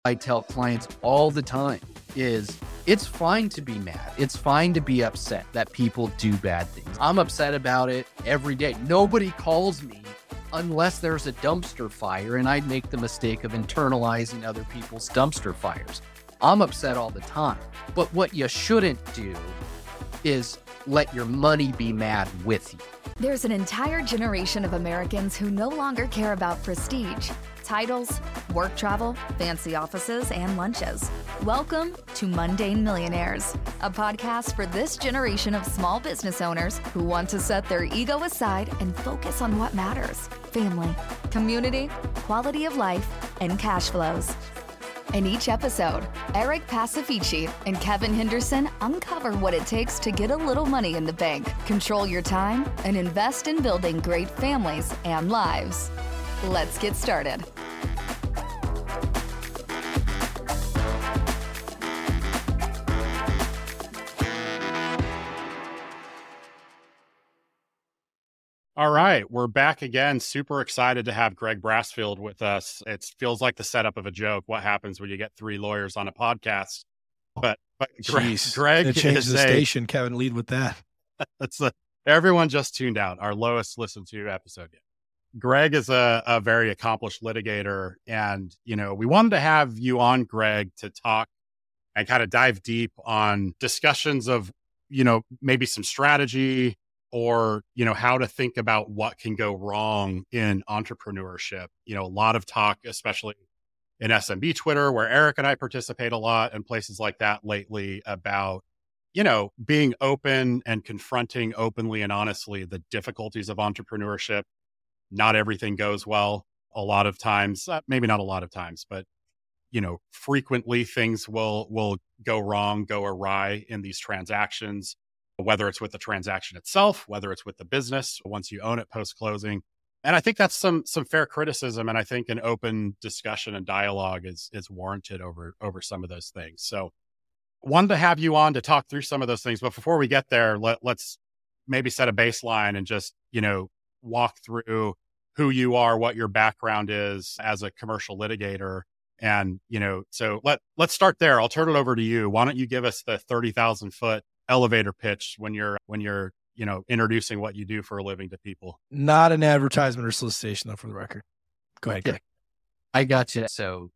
I tell clients all the time is it's fine to be mad. It's fine to be upset that people do bad things. I'm upset about it every day. Nobody calls me unless there's a dumpster fire and I make the mistake of internalizing other people's dumpster fires. I'm upset all the time. But what you shouldn't do is let your money be mad with you. There's an entire generation of Americans who no longer care about prestige, titles, work travel, fancy offices, and lunches. Welcome to Mundane Millionaires, a podcast for this generation of small business owners who want to set their ego aside and focus on what matters: family, community, quality of life, and cash flows. In each episode, Eric Pacifici and Kevin Henderson uncover what it takes to get a little money in the bank, control your time, and invest in building great families and lives. Let's get started. All right, we're back again. Super excited to have Greg Brassfield with us. It feels like the setup of a joke. What happens when you get three lawyers on a podcast? But Greg it changed the station. Kevin, lead with that. Everyone just tuned out. Our lowest listened to episode yet. Greg is a very accomplished litigator, and we wanted to have you on, Greg, to talk and kind of dive deep on discussions of maybe some strategy, or, how to think about what can go wrong in entrepreneurship. A lot of talk, especially in SMB Twitter, where Eric and I participate a lot, and places like that lately, about, being open and confronting openly and honestly the difficulties of entrepreneurship. Not everything goes well a lot of times, maybe not a lot of times, but, frequently things will go wrong, go awry in these transactions, whether it's with the transaction itself, whether it's with the business once you own it post-closing. And I think that's some fair criticism. And I think an open discussion and dialogue is warranted over some of those things. So wanted to have you on to talk through some of those things. But before we get there, let's maybe set a baseline and just, walk through who you are, what your background is as a commercial litigator. And, so let's start there. I'll turn it over to you. Why don't you give us the 30,000 foot elevator pitch when you're introducing what you do for a living to people? Not an advertisement or solicitation, though, for the record. Go ahead, Greg. I got you. So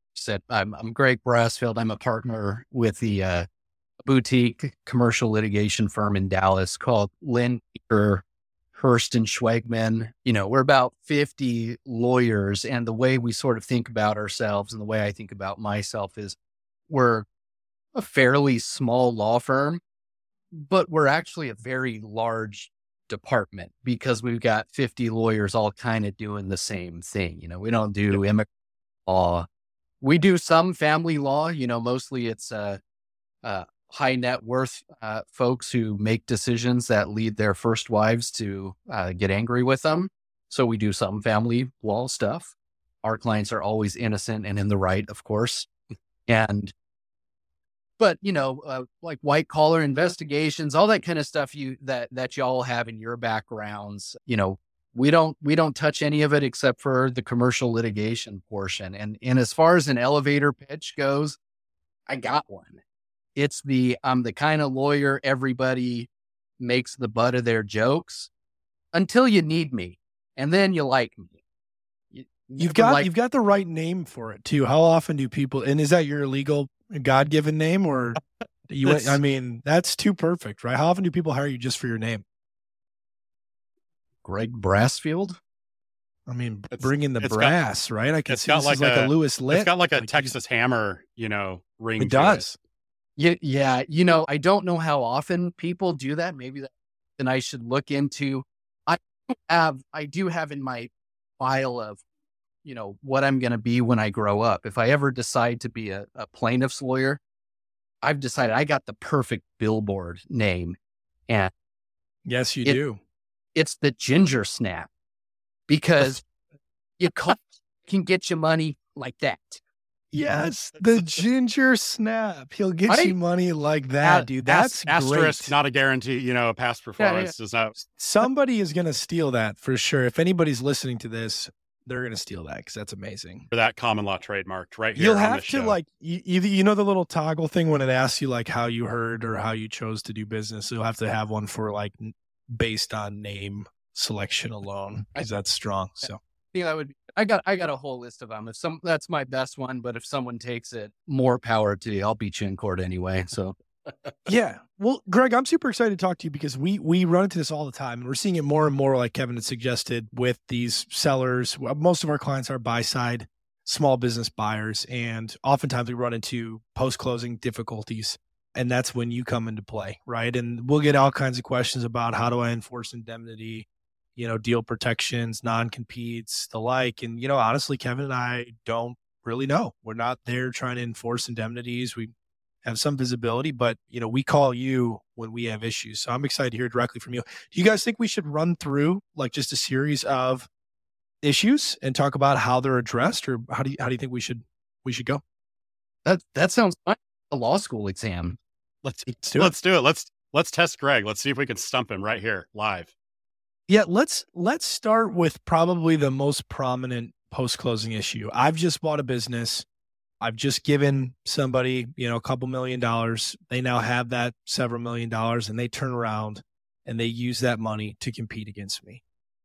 I'm Greg Brassfield. I'm a partner with the boutique commercial litigation firm in Dallas called Lynn Hurst and Schwegman. We're about 50 lawyers, and the way we sort of think about ourselves, and the way I think about myself, is we're a fairly small law firm, but we're actually a very large department because we've got 50 lawyers all kind of doing the same thing. We don't do immigrant law. We do some family law, mostly it's high net worth folks who make decisions that lead their first wives to get angry with them. So we do some family law stuff. Our clients are always innocent and in the right, of course. But, like white collar investigations, all that kind of stuff that y'all have in your backgrounds, we don't touch any of it except for the commercial litigation portion. And as far as an elevator pitch goes, I got one. It's I'm the kind of lawyer everybody makes the butt of their jokes until you need me, and then you like me. You've got the right name for it too. How often do people, and is that your legal God-given name, or that's too perfect, right? How often do people hire you just for your name? Greg Brassfield. Bring in the brass, right? I can see this is like a Lewis Litt. It's got like a Texas Hammer, ring. It does. Yeah. I don't know how often people do that. Maybe and I should look into. I do have in my file of, what I'm going to be when I grow up. If I ever decide to be a plaintiff's lawyer, I've decided I got the perfect billboard name. And yes, you do. It's the Ginger Snap, because you can get you money like that. Yes, the Ginger Snap. He'll get you money like that, dude. That's asterisk, great. Not a guarantee, past performance does not. Somebody is going to steal that for sure. If anybody's listening to this, they're going to steal that because that's amazing. For that common law trademarked right here. You'll on have this to show. like, you know, the little toggle thing when it asks you like how you heard or how you chose to do business. You'll have to have one for like based on name selection alone because that's strong. So I think that would be, I got a whole list of them. That's my best one, but if someone takes it, more power to you. I'll beat you in court anyway. So yeah. Well, Greg, I'm super excited to talk to you because we run into this all the time and we're seeing it more and more, like Kevin had suggested, with these sellers. Most of our clients are buy side small business buyers, and oftentimes we run into post-closing difficulties. And that's when you come into play, right? And we'll get all kinds of questions about how do I enforce indemnity, you know, deal protections, non-competes, the like. And, you know, honestly, Kevin and I don't really know. We're not there trying to enforce indemnities. We have some visibility, but, you know, we call you when we have issues. So I'm excited to hear directly from you. Do you guys think we should run through like just a series of issues and talk about how they're addressed, or how do you think we should go? that sounds like a law school exam. Let's do it. Let's test Greg. Let's see if we can stump him right here live. Yeah, let's start with probably the most prominent post-closing issue. I've just bought a business. I've just given somebody, you know, a couple $1 million. They now have that several $1 million, and they turn around and they use that money to compete against me.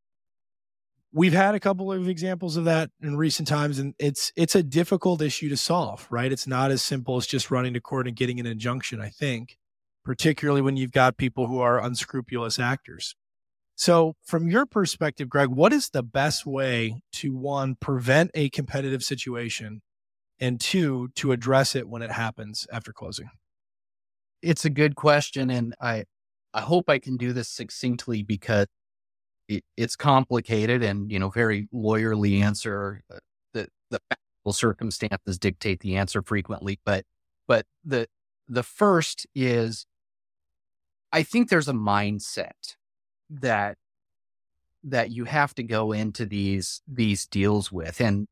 We've had a couple of examples of that in recent times, and it's a difficult issue to solve, right? It's not as simple as just running to court and getting an injunction, I think, particularly when you've got people who are unscrupulous actors. So from your perspective, Greg, what is the best way to, one, prevent a competitive situation, and two, to address it when it happens after closing? It's a good question, and I hope I can do this succinctly because it's complicated and, you know, very lawyerly answer. The factual circumstances dictate the answer frequently, but the first is, I think there's a mindset that you have to go into these deals with, and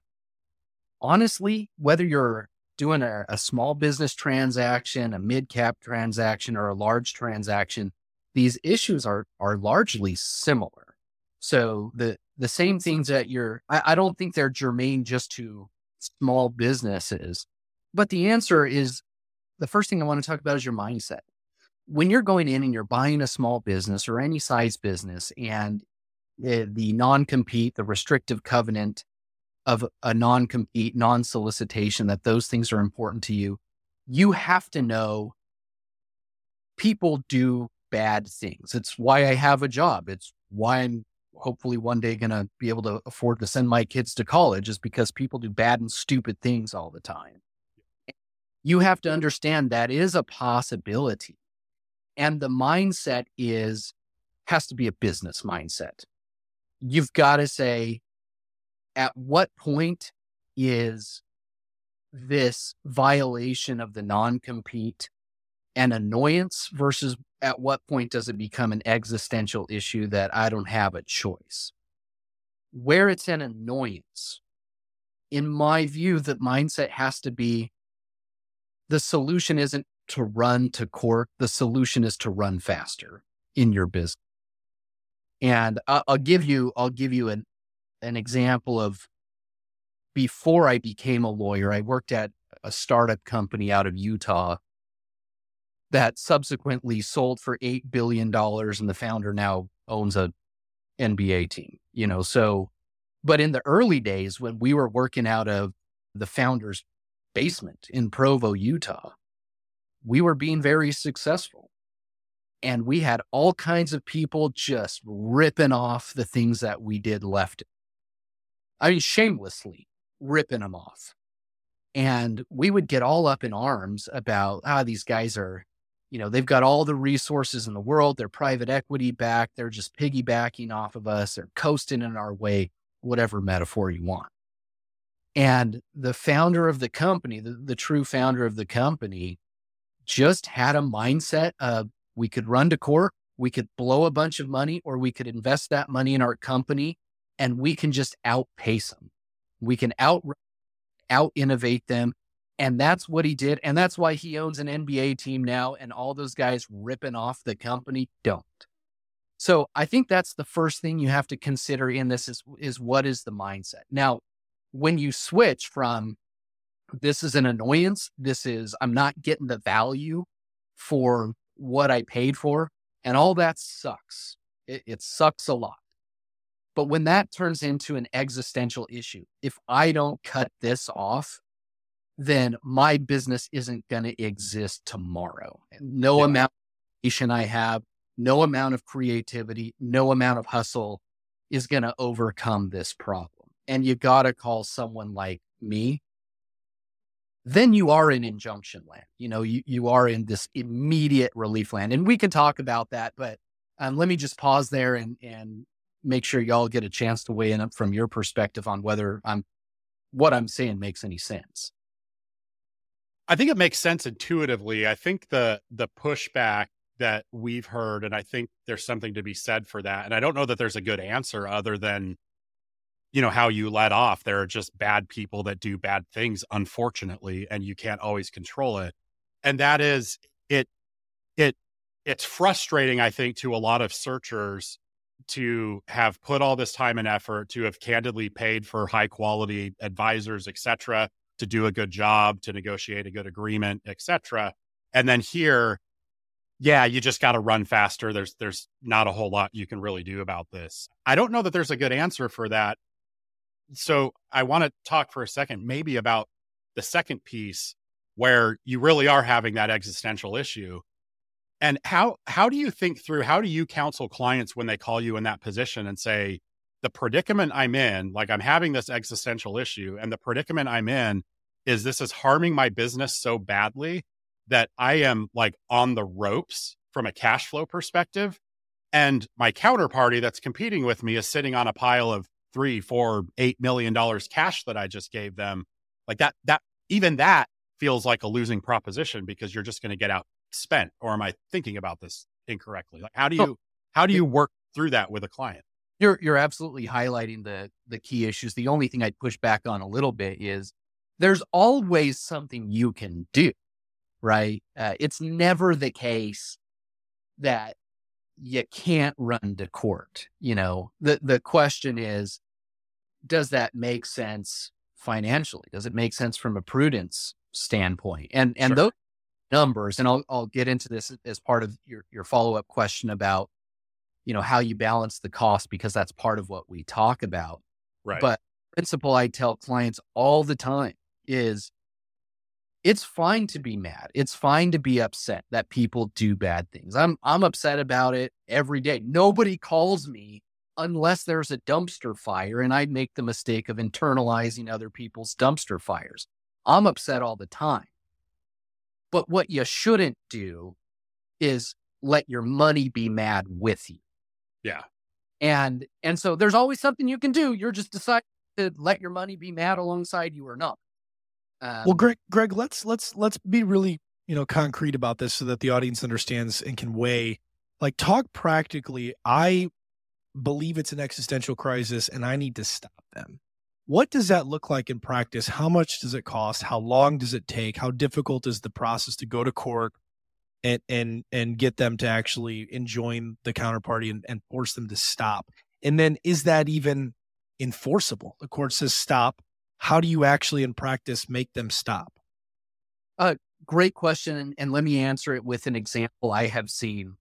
honestly, whether you're doing a small business transaction, a mid-cap transaction, or a large transaction, these issues are largely similar. So the same things that I don't think they're germane just to small businesses, but the answer is, the first thing I want to talk about is your mindset. When you're going in and you're buying a small business or any size business, and the non-compete, the restrictive covenant of a non-compete, non-solicitation, that those things are important to you, you have to know people do bad things. It's why I have a job. It's why I'm hopefully one day going to be able to afford to send my kids to college, is because people do bad and stupid things all the time. You have to understand that is a possibility. And the mindset has to be a business mindset. You've got to say, at what point is this violation of the non-compete an annoyance versus at what point does it become an existential issue that I don't have a choice? Where it's an annoyance, in my view, the mindset has to be, the solution isn't to run to court. The solution is to run faster in your business. And I'll give you an example of, before I became a lawyer, I worked at a startup company out of Utah that subsequently sold for $8 billion, and the founder now owns a NBA team, you know, so, but in the early days when we were working out of the founder's basement in Provo, Utah, we were being very successful. And we had all kinds of people just ripping off the things that we did left. I mean, shamelessly ripping them off. And we would get all up in arms about, these guys are, you know, they've got all the resources in the world. They're private equity backed. They're just piggybacking off of us. They're coasting in our way, whatever metaphor you want. And the founder of the company, the true founder of the company, just had a mindset of, we could run to court, we could blow a bunch of money, or we could invest that money in our company, and we can just outpace them. We can out innovate them. And that's what he did. And that's why he owns an NBA team now, and all those guys ripping off the company don't. So I think that's the first thing you have to consider in this is what is the mindset? Now, when you switch from this is an annoyance, I'm not getting the value for what I paid for, and all that sucks. It sucks a lot. But when that turns into an existential issue, if I don't cut this off, then my business isn't going to exist tomorrow. No amount of patience I have, no amount of creativity, no amount of hustle is going to overcome this problem. And you got to call someone like me. Then you are in injunction land. You are in this immediate relief land. And we can talk about that, but let me just pause there and make sure y'all get a chance to weigh in from your perspective on whether what I'm saying makes any sense. I think it makes sense intuitively. I think the pushback that we've heard, and I think there's something to be said for that. And I don't know that there's a good answer other than, how you let off. There are just bad people that do bad things, unfortunately, and you can't always control it. And that is it's frustrating, I think, to a lot of searchers to have put all this time and effort, to have candidly paid for high quality advisors, et cetera, to do a good job, to negotiate a good agreement, et cetera. And then here, you just got to run faster. There's not a whole lot you can really do about this. I don't know that there's a good answer for that. So I want to talk for a second, maybe about the second piece where you really are having that existential issue. And how do you think through, how do you counsel clients when they call you in that position and say, the predicament I'm in, like I'm having this existential issue, and the predicament I'm in is this is harming my business so badly that I am like on the ropes from a cash flow perspective. And my counterparty that's competing with me is sitting on a pile of $3, $4, $8 million cash that I just gave them. Like that even that feels like a losing proposition because you're just going to get outspent. Or am I thinking about this incorrectly? Like how do you work through that with a client? You're absolutely highlighting the key issues. The only thing I'd push back on a little bit is there's always something you can do, right? It's never the case that you can't run to court. The question is, does that make sense financially? Does it make sense from a prudence standpoint? And Sure. Those numbers, and I'll get into this as part of your follow-up question about, how you balance the cost, because that's part of what we talk about. Right. But the principle I tell clients all the time is it's fine to be mad. It's fine to be upset that people do bad things. I'm upset about it every day. Nobody calls me unless there's a dumpster fire, and I'd make the mistake of internalizing other people's dumpster fires. I'm upset all the time. But what you shouldn't do is let your money be mad with you. Yeah. And so there's always something you can do. You're just deciding to let your money be mad alongside you or not. Well, Greg, let's be really, concrete about this so that the audience understands and can weigh. Like, talk practically. I believe it's an existential crisis and I need to stop them. What does that look like in practice? How much does it cost? How long does it take? How difficult is the process to go to court and get them to actually enjoin the counterparty and force them to stop? And then is that even enforceable? The court says stop. How do you actually in practice make them stop? Great question. And let me answer it with an example I have seen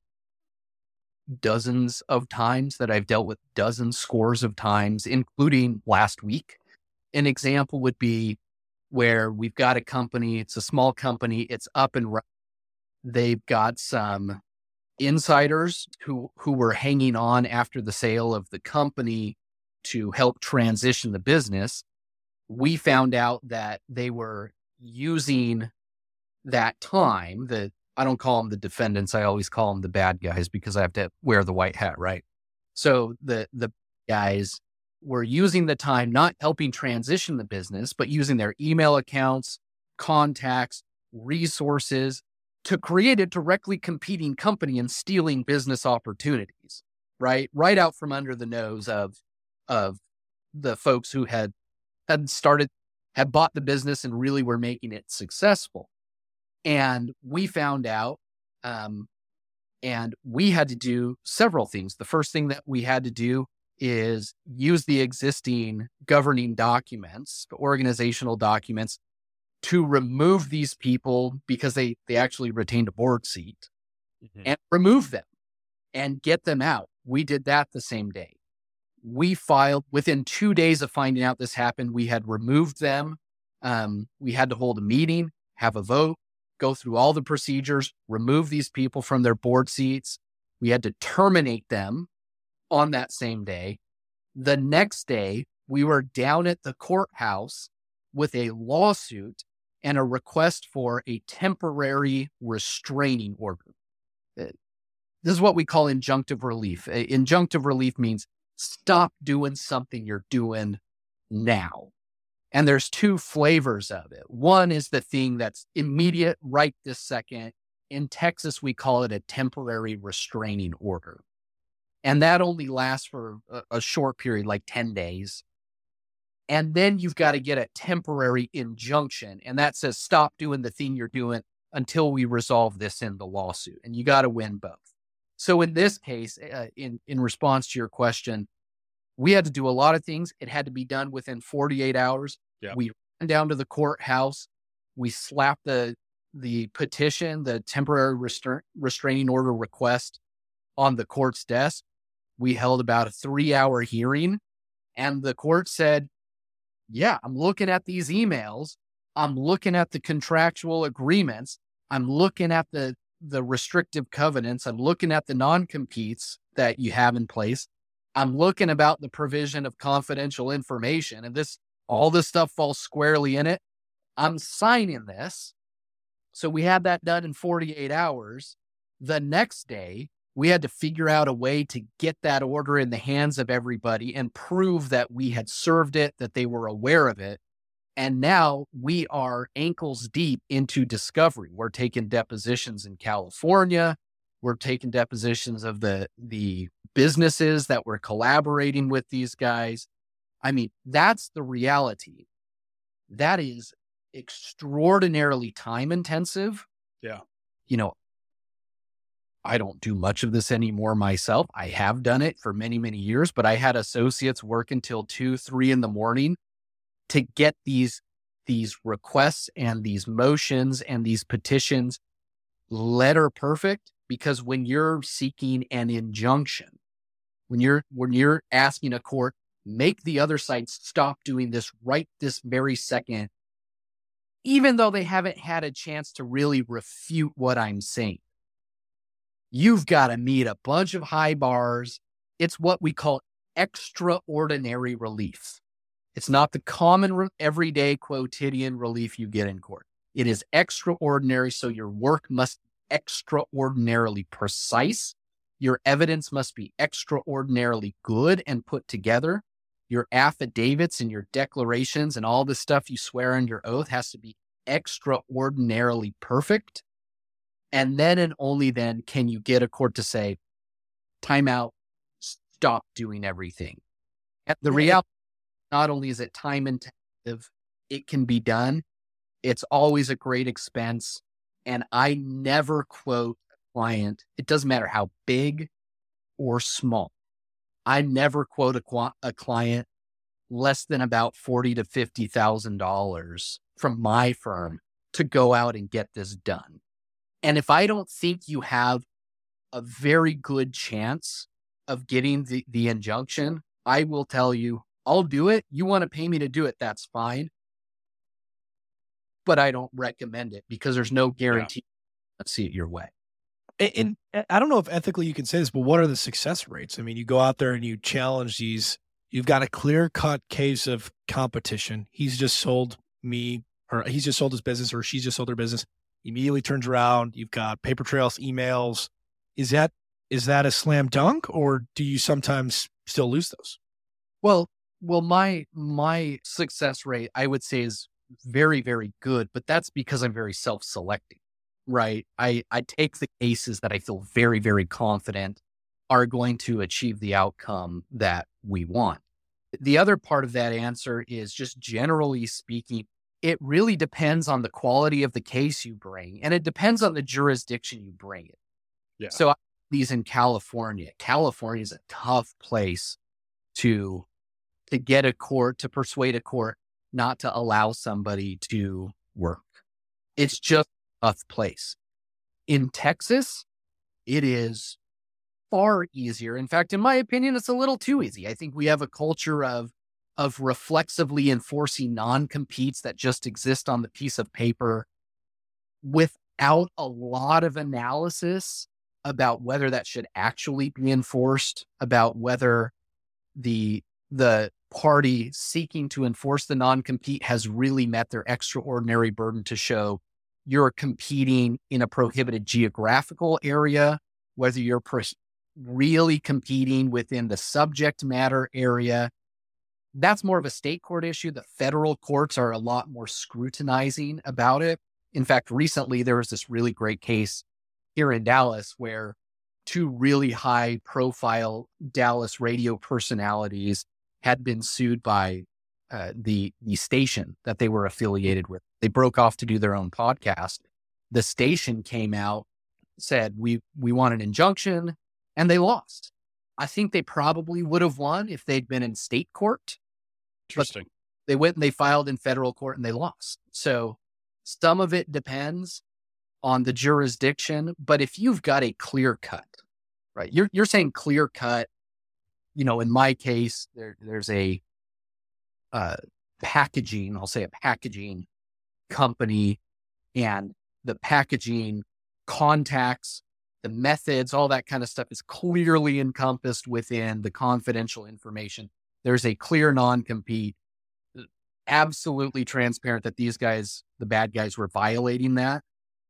dozens of times, that I've dealt with scores of times, including last week. An example would be where we've got a company, it's a small company, it's up and running. They've got some insiders who were hanging on after the sale of the company to help transition the business. We found out that they were using that time, I don't call them the defendants, I always call them the bad guys because I have to wear the white hat, right? So the guys were using the time, not helping transition the business, but using their email accounts, contacts, resources to create a directly competing company and stealing business opportunities, right out from under the nose of the folks who had bought the business and really were making it successful. And we found out And we had to do several things. The first thing that we had to do is use the existing governing documents, the organizational documents, to remove these people because they actually retained a board seat, and remove them and get them out. We did that the same day. We filed within 2 days of finding out this happened. We had removed them. We had to hold a meeting, have a vote, go through all the procedures, remove these people from their board seats. We had to terminate them on that same day. The next day, we were down at the courthouse with a lawsuit and a request for a temporary restraining order. This is what we call injunctive relief. Injunctive relief means stop doing something you're doing now. And there's two flavors of it. One is the thing that's immediate, right this second. In Texas, we call it a temporary restraining order. And that only lasts for a short period, like 10 days. And then you've got to get a temporary injunction. And that says, stop doing the thing you're doing until we resolve this in the lawsuit. And you got to win both. So in this case, in response to your question, we had to do a lot of things. It had to be done within 48 hours. Yeah. We ran down to the courthouse. We slapped the petition, the temporary restraining order request on the court's desk. We held about a 3-hour hearing, and the court said, yeah, I'm looking at these emails. I'm looking at the contractual agreements. I'm looking at the restrictive covenants. I'm looking at the non-competes that you have in place. I'm looking about the provision of confidential information, and all this stuff falls squarely in it. I'm signing this. So we had that done in 48 hours. The next day, we had to figure out a way to get that order in the hands of everybody and prove that we had served it, that they were aware of it. And now we are ankles deep into discovery. We're taking depositions in California. We're taking depositions of the businesses that were collaborating with these guys. I mean, that's the reality. That is extraordinarily time intensive. Yeah. I don't do much of this anymore myself. I have done it for many, many years, but I had associates work until 2, 3 in the morning to get these requests and these motions and these petitions letter perfect. Because when you're seeking an injunction, when you're asking a court, make the other side stop doing this right this very second, even though they haven't had a chance to really refute what I'm saying, you've got to meet a bunch of high bars. It's what we call extraordinary relief. It's not the common everyday quotidian relief you get in court. It is extraordinary. So your work must be extraordinarily precise. Your evidence must be extraordinarily good and put together. Your affidavits and your declarations and all the stuff you swear under oath has to be extraordinarily perfect. And then and only then can you get a court to say, time out, stop doing everything. And the reality, not only is it time intensive, it can be done. It's always a great expense. And I never quote a client. It doesn't matter how big or small. I never quote a client less than about $40,000 to $50,000 from my firm to go out and get this done. And if I don't think you have a very good chance of getting the injunction, I will tell you, I'll do it. You want to pay me to do it, that's fine. But I don't recommend it because there's no guarantee to see it your way. And I don't know if ethically you can say this, but what are the success rates? I mean, you go out there and you challenge these. You've got a clear-cut case of competition. He's just sold me, or he's just sold his business, or she's just sold their business. Immediately turns around. You've got paper trails, emails. Is that a slam dunk, or do you sometimes still lose those? Well, my success rate, I would say, is very, very good, but that's because I'm very self-selecting, right? I take the cases that I feel very, very confident are going to achieve the outcome that we want. The other part of that answer is just generally speaking, it really depends on the quality of the case you bring, and it depends on the jurisdiction you bring it. Yeah. So these in California. California is a tough place to get a court, to persuade a court not to allow somebody to work. It's just a tough place. In Texas, it is far easier. In fact, in my opinion, it's a little too easy. I think we have a culture of reflexively enforcing non-competes that just exist on the piece of paper without a lot of analysis about whether that should actually be enforced, about whether the party seeking to enforce the non-compete has really met their extraordinary burden to show you're competing in a prohibited geographical area, whether you're really competing within the subject matter area. That's more of a state court issue. The federal courts are a lot more scrutinizing about it. In fact, recently there was this really great case here in Dallas where two really high profile Dallas radio personalities had been sued by the station that they were affiliated with. They broke off to do their own podcast. The station came out, said, we want an injunction, and they lost. I think they probably would have won if they'd been in state court. Interesting. They went and they filed in federal court and they lost. So some of it depends on the jurisdiction, but if you've got a clear cut, right? You're saying clear cut, in my case, there's a packaging, I'll say a packaging company, and the packaging contacts, the methods, all that kind of stuff is clearly encompassed within the confidential information. There's a clear non-compete, absolutely transparent that these guys, the bad guys, were violating that.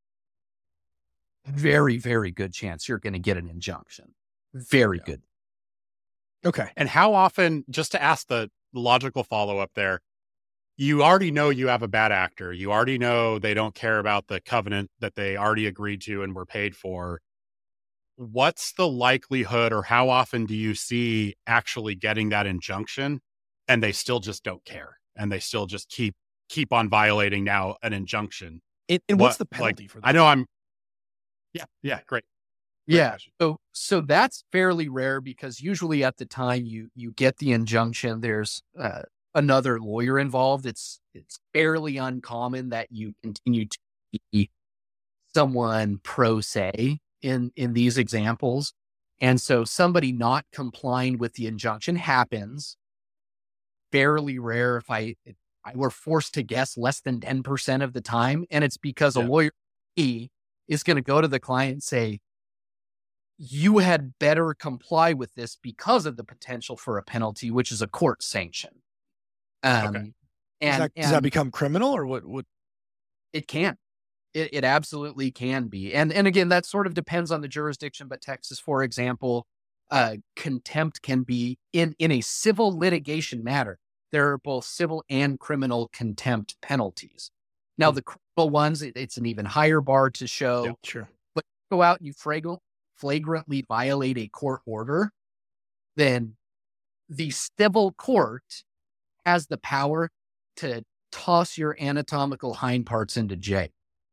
Very, very good chance you're going to get an injunction. Very good. Okay. And how often, just to ask the logical follow-up there, you already know you have a bad actor. You already know they don't care about the covenant that they already agreed to and were paid for. What's the likelihood, or how often do you see actually getting that injunction and they still just don't care and they still just keep on violating now an injunction? And what's the penalty for that? I know Yeah, great. Yeah. So that's fairly rare because usually at the time you get the injunction, there's another lawyer involved. It's fairly uncommon that you continue to be someone pro se in these examples. And so somebody not complying with the injunction happens. Fairly rare. If I were forced to guess, less than 10% of the time. And it's because a lawyer is going to go to the client and say, you had better comply with this because of the potential for a penalty, which is a court sanction. Okay. And does that become criminal, or what? It can. It absolutely can be. And again, that sort of depends on the jurisdiction. But Texas, for example, contempt can be in a civil litigation matter. There are both civil and criminal contempt penalties. Now, the criminal ones, it's an even higher bar to show. Yeah, sure. But you go out and you flagrantly violate a court order, then the civil court has the power to toss your anatomical hind parts into jail.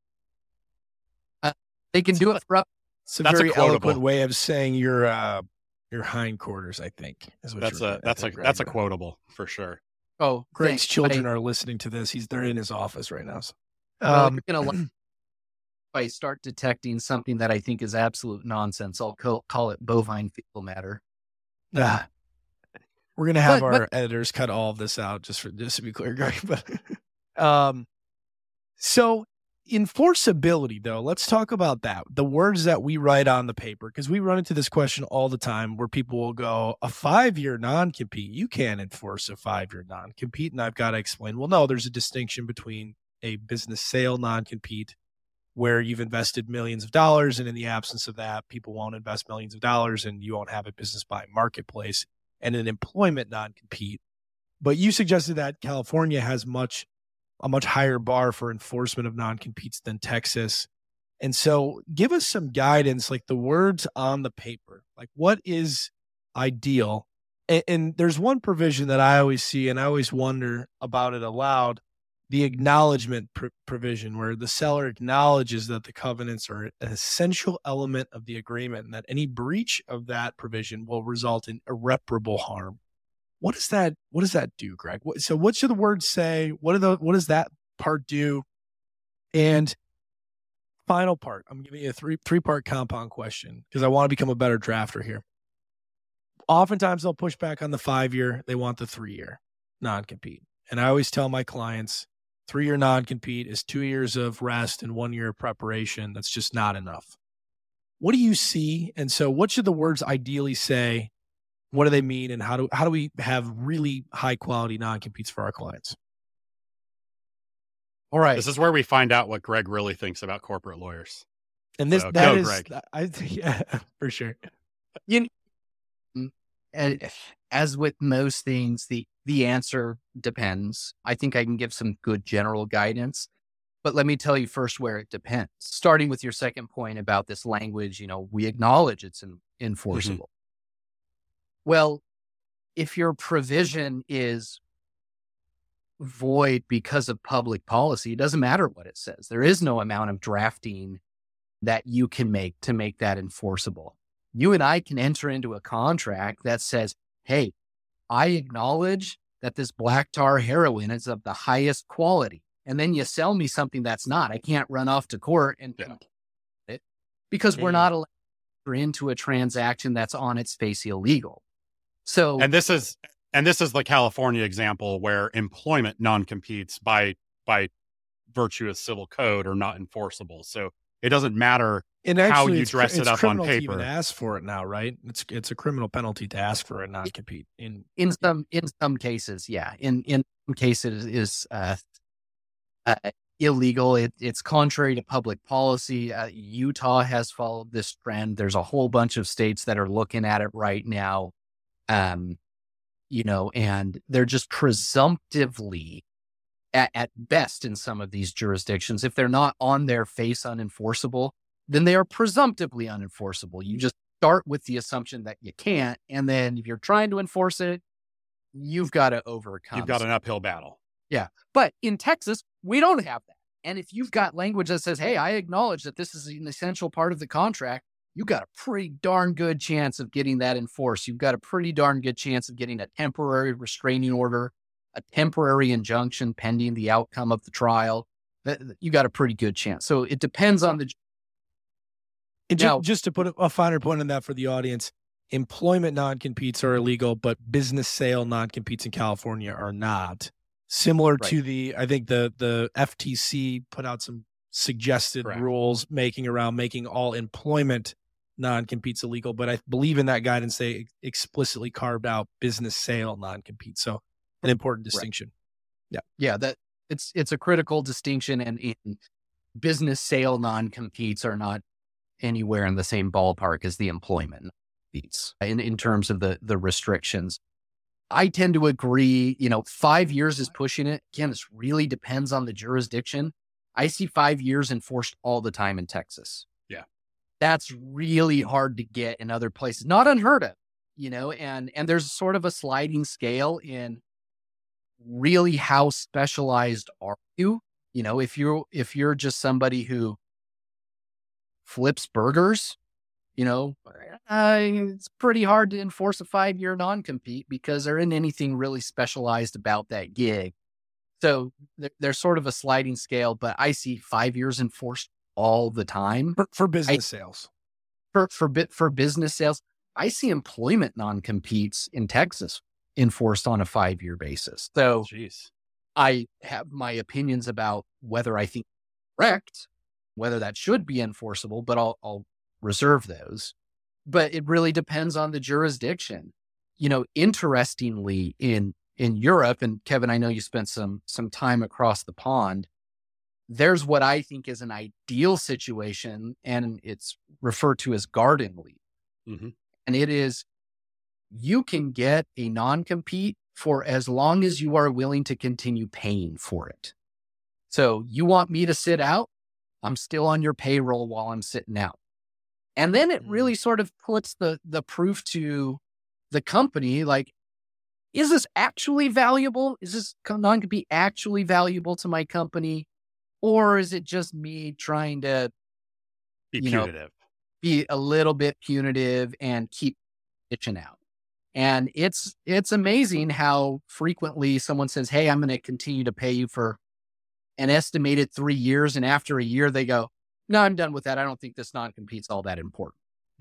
They can do it for up. It's a very eloquent way of saying your hindquarters, I think. Is what that's a quotable for sure. Oh, Greg's children are listening to this. They're in his office right now. So. If I start detecting something that I think is absolute nonsense, I'll call it bovine fecal matter. We're going to have our editors cut all of this out just to be clear, Greg. But so enforceability, though, let's talk about that. The words that we write on the paper, because we run into this question all the time where people will go, a 5-year non-compete, you can't enforce a 5-year non-compete. And I've got to explain, well, no, there's a distinction between a business sale non-compete where you've invested millions of dollars, and in the absence of that, people won't invest millions of dollars and you won't have a business buying marketplace, and an employment non-compete. But you suggested that California has a much higher bar for enforcement of non-competes than Texas. And so give us some guidance, like the words on the paper, like what is ideal? And there's one provision that I always see, and I always wonder about it aloud. the acknowledgement provision, where the seller acknowledges that the covenants are an essential element of the agreement and that any breach of that provision will result in irreparable harm. What does that do, Greg? So what should the words say? What does that part do? And final part, I'm giving you a three-part compound question because I want to become a better drafter here. Oftentimes they'll push back on the 5-year. They want the 3-year non-compete. And I always tell my clients, 3-year non-compete is 2 years of rest and 1 year of preparation. That's just not enough. What do you see? And so what should the words ideally say? What do they mean? And how do we have really high quality non-competes for our clients? All right. This is where we find out what Greg really thinks about corporate lawyers. And this, so, that is, Greg. Yeah, for sure. As with most things, the answer depends. I think I can give some good general guidance, but let me tell you first where it depends. Starting with your second point about this language, we acknowledge it's enforceable. Mm-hmm. Well, if your provision is void because of public policy, it doesn't matter what it says. There is no amount of drafting that you can make to make that enforceable. You and I can enter into a contract that says, hey, I acknowledge that this black tar heroin is of the highest quality. And then you sell me something that's not. I can't run off to court and it because we're not allowed to enter into a transaction that's on its face illegal. So, and this is the California example where employment non-competes by virtue of civil code are not enforceable. So it doesn't matter how you dress it up on paper. To even ask for it now, right? It's a criminal penalty to ask for a non-compete. In some cases, yeah. In some cases, it is illegal. It's contrary to public policy. Utah has followed this trend. There's a whole bunch of states that are looking at it right now. And they're just presumptively, at best in some of these jurisdictions, if they're not on their face unenforceable, then they are presumptively unenforceable. You just start with the assumption that you can't. And then if you're trying to enforce it, you've got to overcome. You've got an uphill battle. Yeah. But in Texas, we don't have that. And if you've got language that says, hey, I acknowledge that this is an essential part of the contract, you've got a pretty darn good chance of getting that enforced. You've got a pretty darn good chance of getting a temporary restraining order, a temporary injunction pending the outcome of the trial. You got a pretty good chance. So it depends on the. Now, just to put a finer point on that for the audience, employment non-competes are illegal, but business sale non-competes in California are not. Similar to I think the FTC put out some suggested rules making all employment non-competes illegal, but I believe in that guidance they explicitly carved out business sale non-compete. So an important distinction. Yeah, that it's a critical distinction, and business sale non-competes are not anywhere in the same ballpark as the employment non-competes in terms of the restrictions. I tend to agree, 5 years is pushing it. Again, this really depends on the jurisdiction. I see 5 years enforced all the time in Texas. Yeah. That's really hard to get in other places. Not unheard of, and there's sort of a sliding scale in really how specialized are you? If you're just somebody who flips burgers, it's pretty hard to enforce a 5-year non-compete because there isn't anything really specialized about that gig. So there's sort of a sliding scale, but I see 5 years enforced all the time for business sales. For business sales, I see employment non-competes in Texas enforced on a 5-year basis. So I have my opinions about whether I think correct, whether that should be enforceable, but I'll reserve those. But it really depends on the jurisdiction. Interestingly, in Europe, and Kevin, I know you spent some time across the pond, there's what I think is an ideal situation, and it's referred to as garden leave. Mm-hmm. And it is, you can get a non-compete for as long as you are willing to continue paying for it. So you want me to sit out? I'm still on your payroll while I'm sitting out. And then it really sort of puts the proof to the company, like, is this actually valuable? Is this non-compete actually valuable to my company? Or is it just me trying to Be punitive. Be a little bit punitive and keep itching out? And it's amazing how frequently someone says, hey, I'm going to continue to pay you for an estimated 3 years. And after a year, they go, no, I'm done with that. I don't think this non-compete's all that important.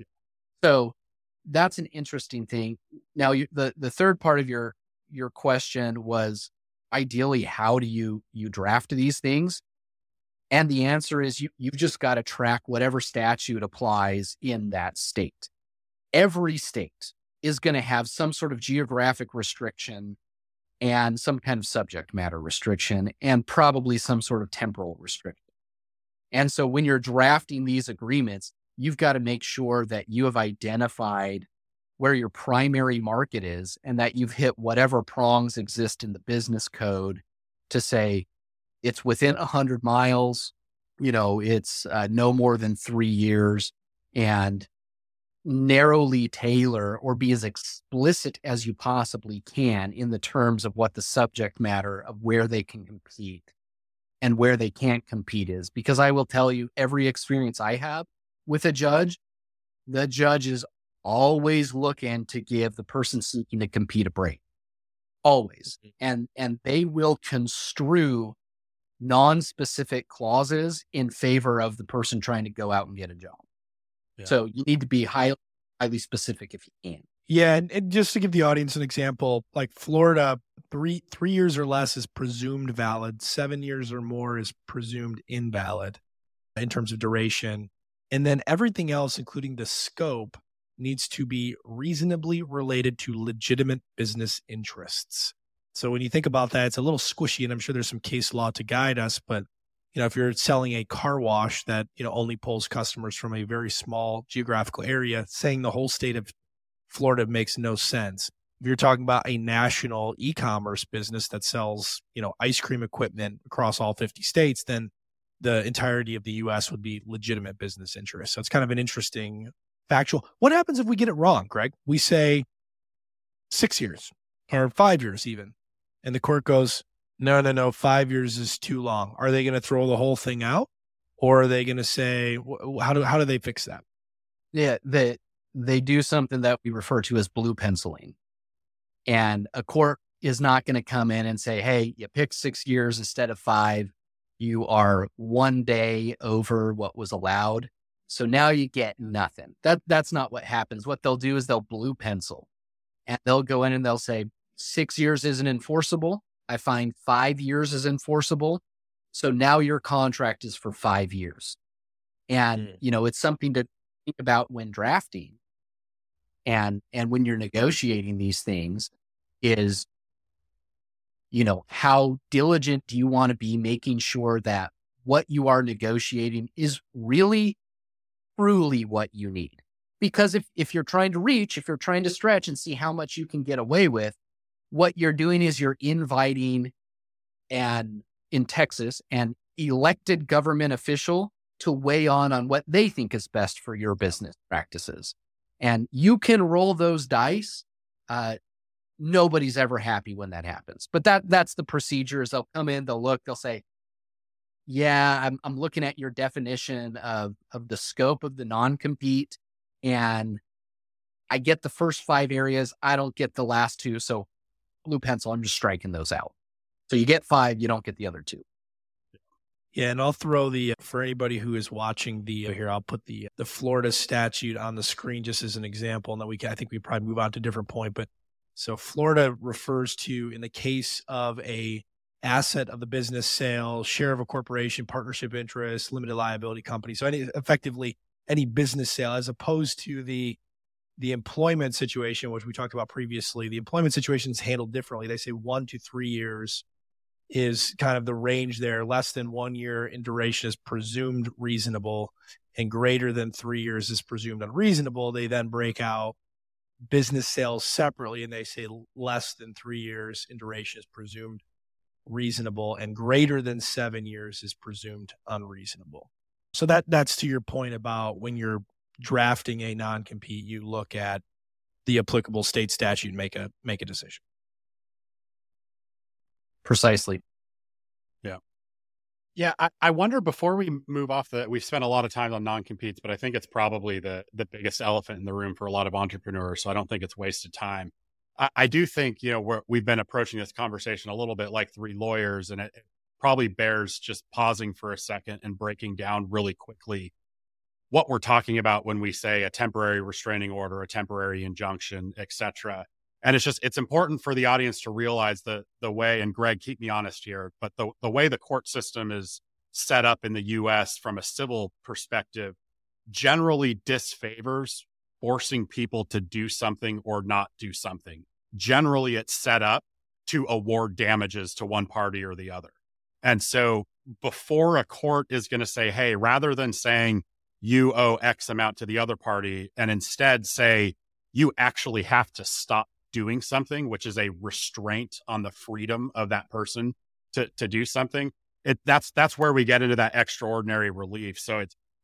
So that's an interesting thing. Now, the third part of your question was ideally, how do you draft these things? And the answer is you've just got to track whatever statute applies in that state. Every state is going to have some sort of geographic restriction and some kind of subject matter restriction and probably some sort of temporal restriction. And so when you're drafting these agreements, you've got to make sure that you have identified where your primary market is and that you've hit whatever prongs exist in the business code to say it's within 100 miles, it's no more than 3 years, and narrowly tailor or be as explicit as you possibly can in the terms of what the subject matter of where they can compete and where they can't compete is. Because I will tell you, every experience I have with a judge, the judge is always looking to give the person seeking to compete a break. Always. And they will construe non-specific clauses in favor of the person trying to go out and get a job. Yeah. So you need to be highly specific if you can. Yeah. And just to give the audience an example, like Florida, 3 years or less is presumed valid. 7 years or more is presumed invalid in terms of duration. And then everything else, including the scope, needs to be reasonably related to legitimate business interests. So when you think about that, it's a little squishy, and I'm sure there's some case law to guide us. But if you're selling a car wash that only pulls customers from a very small geographical area, saying the whole state of Florida makes no sense. If you're talking about a national e-commerce business that sells ice cream equipment across all 50 states, then the entirety of the U.S. would be legitimate business interests. So it's kind of an interesting factual. What happens if we get it wrong, Greg? We say 6 years or 5 years even. And the court goes, no, 5 years is too long. Are they going to throw the whole thing out? Or are they going to say, how do they fix that? Yeah, they do something that we refer to as blue penciling. And a court is not going to come in and say, hey, you picked 6 years instead of 5. You are 1 day over what was allowed. So now you get nothing. That's not what happens. What they'll do is they'll blue pencil, and they'll go in and they'll say 6 years isn't enforceable. I find 5 years is enforceable. So now your contract is for 5 years. And, it's something to think about when drafting and when you're negotiating these things is, how diligent do you want to be making sure that what you are negotiating is really truly what you need? Because if you're trying to reach, if you're trying to stretch and see how much you can get away with, what you're doing is you're inviting in Texas, an elected government official to weigh on what they think is best for your business practices. And you can roll those dice. Nobody's ever happy when that happens. But that's the procedures. They'll come in, they'll look, they'll say, yeah, I'm looking at your definition of the scope of the non-compete, and I get the first 5 areas. I don't get the last 2. So blue pencil, I'm just striking those out. So you get 5, you don't get the other 2. Yeah, and I'll throw for anybody who is watching here, I'll put the Florida statute on the screen just as an example, and then I think we probably move on to a different point. But so Florida refers to, in the case of a asset of the business sale, share of a corporation, partnership interest, limited liability company. So effectively any business sale, as opposed to the employment situation, which we talked about previously. The employment situation is handled differently. They say 1 to 3 years is kind of the range there. Less than 1 year in duration is presumed reasonable, and greater than 3 years is presumed unreasonable. They then break out business sales separately, and they say less than 3 years in duration is presumed reasonable, and greater than 7 years is presumed unreasonable. So that's to your point about when you're drafting a non-compete, you look at the applicable state statute and make a decision. Precisely. Yeah, I wonder, before we move off we've spent a lot of time on non-competes, but I think it's probably the biggest elephant in the room for a lot of entrepreneurs. So I don't think it's wasted time. I do think, we've been approaching this conversation a little bit like three lawyers, and it probably bears just pausing for a second and breaking down really quickly what we're talking about when we say a temporary restraining order, a temporary injunction, et cetera. And it's important for the audience to realize the way, and Greg, keep me honest here, but the way the court system is set up in the US from a civil perspective generally disfavors forcing people to do something or not do something. Generally, it's set up to award damages to one party or the other. And so before a court is going to say, hey, rather than saying you owe X amount to the other party, and instead say you actually have to stop doing something, which is a restraint on the freedom of that person to do something, that's where we get into that extraordinary relief. So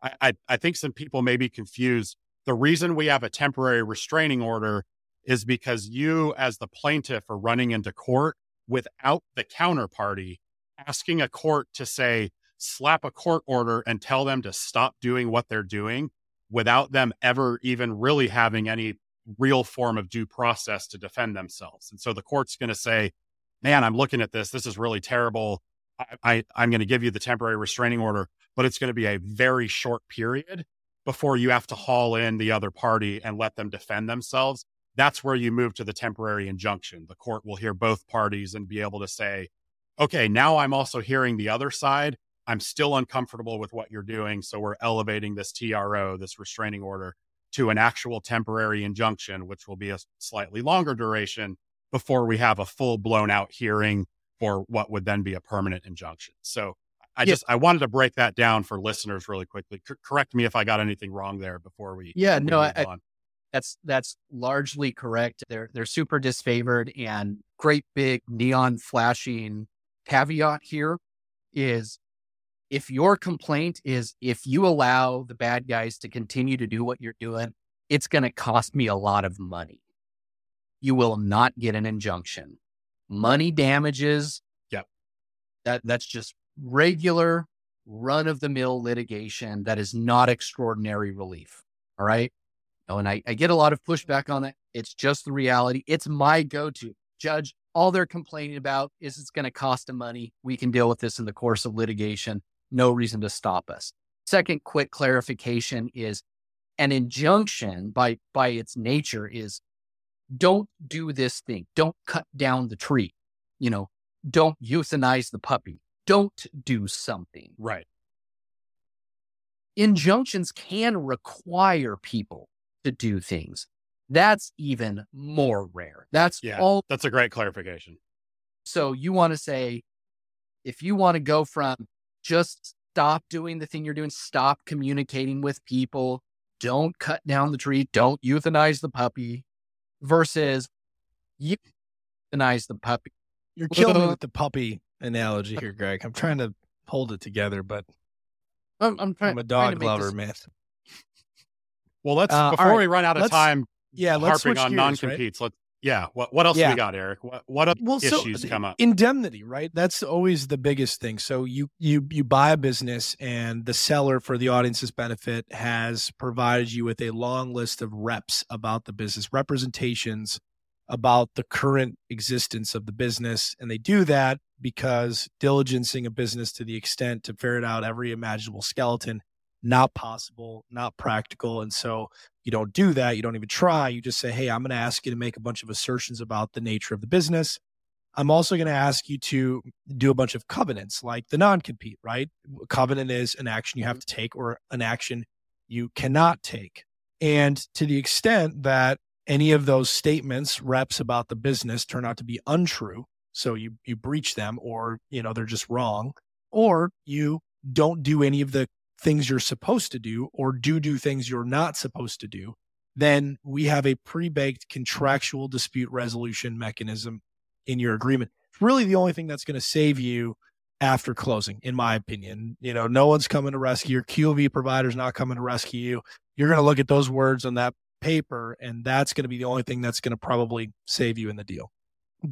I think some people may be confused. The reason we have a temporary restraining order is because you, as the plaintiff, are running into court without the counterparty, asking a court to say, slap a court order and tell them to stop doing what they're doing without them ever even really having any real form of due process to defend themselves. And so the court's going to say, man, I'm looking at this. This is really terrible. I'm going to give you the temporary restraining order, but it's going to be a very short period before you have to haul in the other party and let them defend themselves. That's where you move to the temporary injunction. The court will hear both parties and be able to say, okay, now I'm also hearing the other side. I'm still uncomfortable with what you're doing. So we're elevating this TRO, this restraining order, to an actual temporary injunction, which will be a slightly longer duration before we have a full blown out hearing for what would then be a permanent injunction. So I wanted to break that down for listeners really quickly. Correct me if I got anything wrong there before we move on. That's largely correct. They're super disfavored, and great big neon flashing caveat here is, if your complaint is, if you allow the bad guys to continue to do what you're doing, it's going to cost me a lot of money, you will not get an injunction. Money damages. Yep. That's just regular run of the mill litigation. That is not extraordinary relief. All right. And I get a lot of pushback on that. It's just the reality. It's my go-to. Judge, all they're complaining about is it's going to cost them money. We can deal with this in the course of litigation. No reason to stop us. Second quick clarification is, an injunction by its nature is, don't do this thing. Don't cut down the tree. Don't euthanize the puppy. Don't do something. Right. Injunctions can require people to do things. That's even more rare. That's a great clarification. So you want to say, if you want to go from just stop doing the thing you're doing, stop communicating with people, don't cut down the tree, don't euthanize the puppy, versus euthanize the puppy. You're killing me with the puppy analogy here, Greg. I'm trying to hold it together, but I'm a dog lover, man. Well, before we run out of time, let's harping on non-competes. Right? What else we got, Eric? What issues come up? Indemnity, right? That's always the biggest thing. So you buy a business, and the seller, for the audience's benefit, has provided you with a long list of reps about the business, representations about the current existence of the business. And they do that because diligencing a business to the extent to ferret out every imaginable skeleton, not possible, not practical. And so you don't do that. You don't even try. You just say, hey, I'm going to ask you to make a bunch of assertions about the nature of the business. I'm also going to ask you to do a bunch of covenants, like the non-compete, right? A covenant is an action you have to take or an action you cannot take. And to the extent that any of those statements, reps about the business, turn out to be untrue, so you breach them, or they're just wrong, or you don't do any of the things you're supposed to do, or do things you're not supposed to do, then we have a pre-baked contractual dispute resolution mechanism in your agreement. It's really the only thing that's going to save you after closing, in my opinion. No one's coming to rescue your QOV provider's not coming to rescue you. You're going to look at those words on that paper, and that's going to be the only thing that's going to probably save you in the deal. But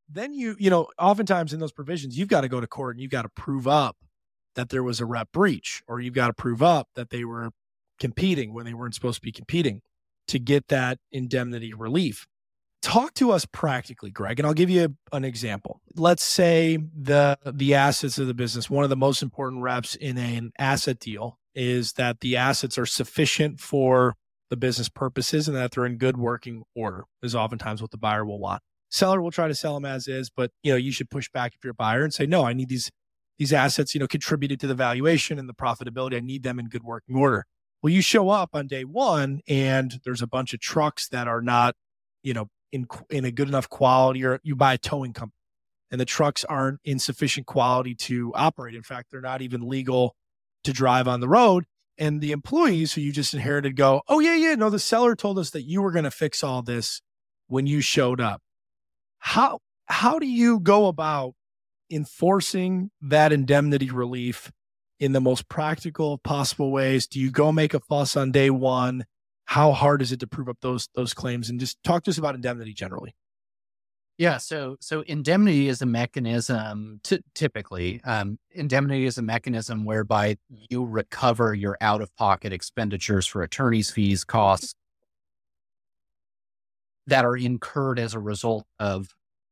then oftentimes in those provisions, you've got to go to court and you've got to prove up that there was a rep breach, or you've got to prove up that they were competing when they weren't supposed to be competing to get that indemnity relief. Talk to us practically, Greg, and I'll give you an example. Let's say the assets of the business, one of the most important reps in an asset deal is that the assets are sufficient for the business purposes and that they're in good working order, is oftentimes what the buyer will want. Seller will try to sell them as is, but you should push back if you're a buyer and say, no, I need these assets, contributed to the valuation and the profitability. I need them in good working order. Well, you show up on day one and there's a bunch of trucks that are not, in a good enough quality, or you buy a towing company and the trucks aren't in sufficient quality to operate. In fact, they're not even legal to drive on the road. And the employees who you just inherited go, oh yeah, no, the seller told us that you were going to fix all this when you showed up. How do you go about enforcing that indemnity relief in the most practical possible ways? Do you go make a fuss on day one? How hard is it to prove up those claims? And just talk to us about indemnity generally. Yeah. So indemnity is a mechanism typically, indemnity is a mechanism whereby you recover your out-of-pocket expenditures for attorney's fees, costs that are incurred as a result of,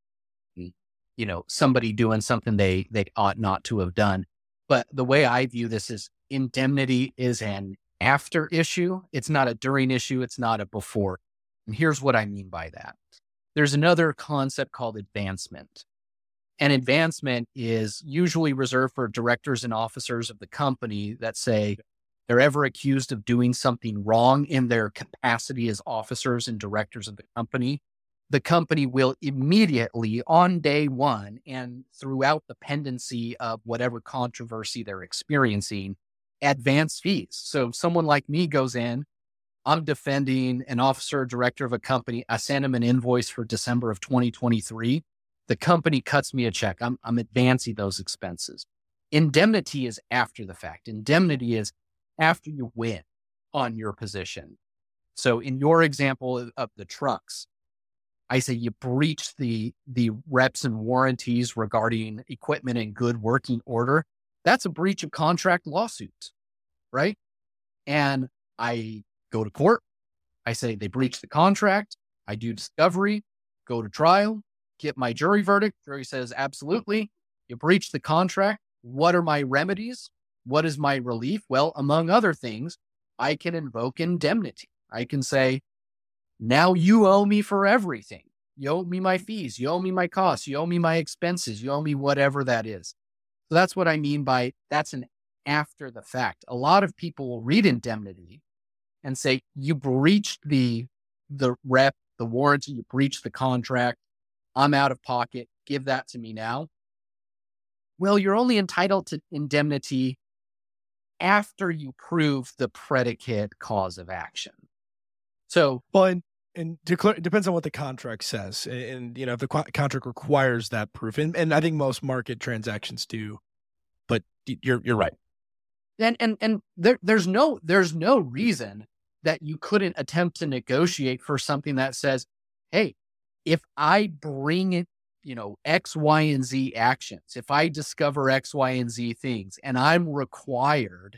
somebody doing something they ought not to have done. But the way I view this is indemnity is an after issue. It's not a during issue. It's not a before. And here's what I mean by that. There's another concept called advancement. And advancement is usually reserved for directors and officers of the company that say they're ever accused of doing something wrong in their capacity as officers and directors of the company. The company will immediately on day one and throughout the pendency of whatever controversy they're experiencing, advance fees. So if someone like me goes in, I'm defending an officer or director of a company. I send him an invoice for December of 2023. The company cuts me a check. I'm advancing those expenses. Indemnity is after the fact. Indemnity is after you win on your position. So in your example of the trucks, I say you breached the reps and warranties regarding equipment in good working order. That's a breach of contract lawsuit, right? And I go to court. I say they breached the contract. I do discovery, go to trial, get my jury verdict. Jury says, absolutely, you breached the contract. What are my remedies? What is my relief? Well, among other things, I can invoke indemnity. I can say, now you owe me for everything. You owe me my fees. You owe me my costs. You owe me my expenses. You owe me whatever that is. So that's what I mean by that's an after the fact. A lot of people will read indemnity and say, you breached the rep, the warranty, you breached the contract. I'm out of pocket. Give that to me now. Well, you're only entitled to indemnity after you prove the predicate cause of action. So, well, and it depends on what the contract says. And if the contract requires that proof, and I think most market transactions do, but you're right. And there's no reason that you couldn't attempt to negotiate for something that says, hey, if I bring it, X, Y, and Z actions, if I discover X, Y, and Z things, and I'm required,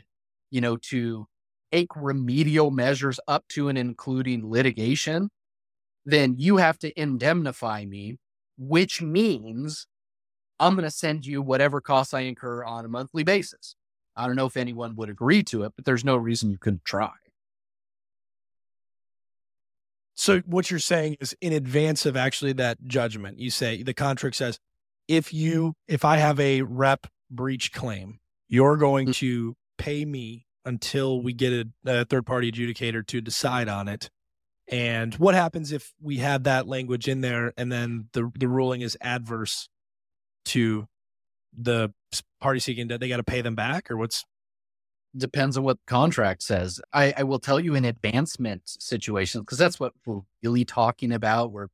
to take remedial measures up to and including litigation, then you have to indemnify me, which means I'm going to send you whatever costs I incur on a monthly basis. I don't know if anyone would agree to it, but there's no reason you couldn't try. So what you're saying is in advance of actually that judgment, you say the contract says, if I have a rep breach claim, you're going to pay me until we get a third party adjudicator to decide on it. And what happens if we have that language in there and then the ruling is adverse to the party seeking debt? They got to pay them back, or what's? Depends on what the contract says. I will tell you in advancement situations, because that's what we're really talking about, where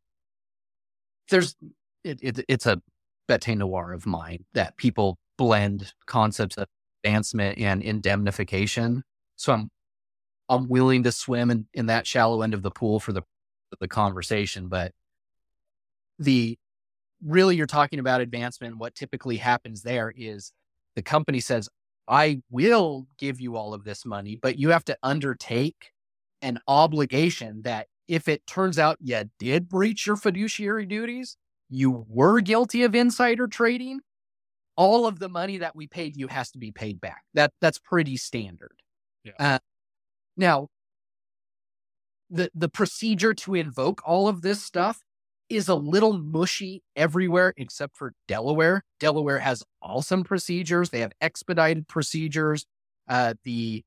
it's a bête noire of mine that people blend concepts of advancement and indemnification. So I'm willing to swim in that shallow end of the pool for the conversation, but the really you're talking about advancement. What typically happens there is the company says, I will give you all of this money, but you have to undertake an obligation that if it turns out you did breach your fiduciary duties, you were guilty of insider trading, all of the money that we paid you has to be paid back. That's pretty standard. Yeah. Now, the procedure to invoke all of this stuff is a little mushy everywhere except for Delaware. Delaware has awesome procedures. They have expedited procedures. The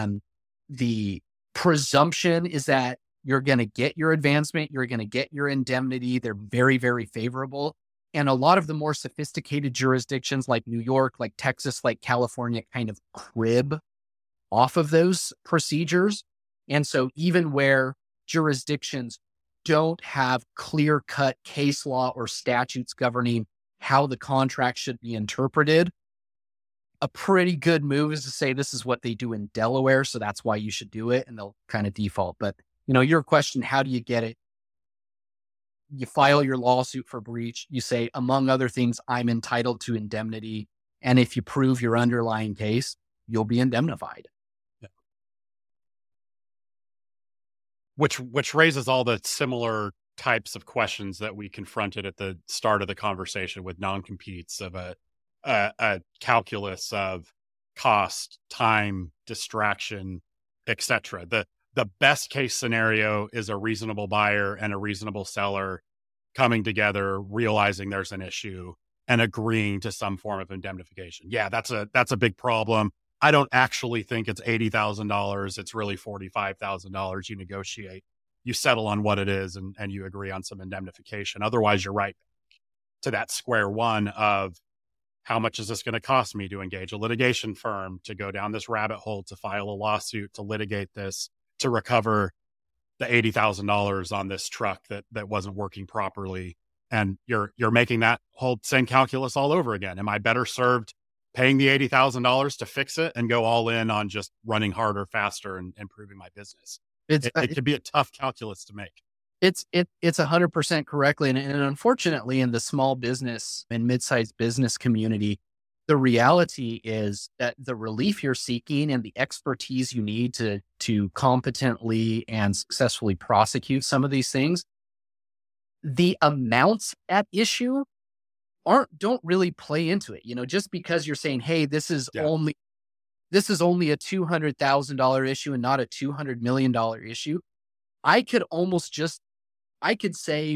presumption is that you're going to get your advancement, you're going to get your indemnity. They're very, very favorable. And a lot of the more sophisticated jurisdictions like New York, like Texas, like California, kind of crib off of those procedures. And so even where jurisdictions don't have clear-cut case law or statutes governing how the contract should be interpreted, a pretty good move is to say this is what they do in Delaware, so that's why you should do it, and they'll kind of default. But, your question, how do you get it? You file your lawsuit for breach. You say, among other things, I'm entitled to indemnity. And if you prove your underlying case, you'll be indemnified. Yeah. Which raises all the similar types of questions that we confronted at the start of the conversation with non-competes of a calculus of cost, time, distraction, etc. The best case scenario is a reasonable buyer and a reasonable seller coming together, realizing there's an issue and agreeing to some form of indemnification. Yeah, that's a big problem. I don't actually think it's $80,000. It's really $45,000. You negotiate, you settle on what it is, and you agree on some indemnification. Otherwise, you're right to that square one of how much is this going to cost me to engage a litigation firm, to go down this rabbit hole, to file a lawsuit, to litigate this, to recover the $80,000 on this truck that wasn't working properly. And you're making that whole same calculus all over again. Am I better served paying the $80,000 to fix it and go all in on just running harder, faster, and improving my business? It could be a tough calculus to make. It's 100% correctly. And unfortunately, in the small business and mid-sized business community, the reality is that the relief you're seeking and the expertise you need to competently and successfully prosecute some of these things, the amounts at issue don't really play into it. Just because you're saying, hey, this is only a $200,000 issue and not a $200 million issue. I could say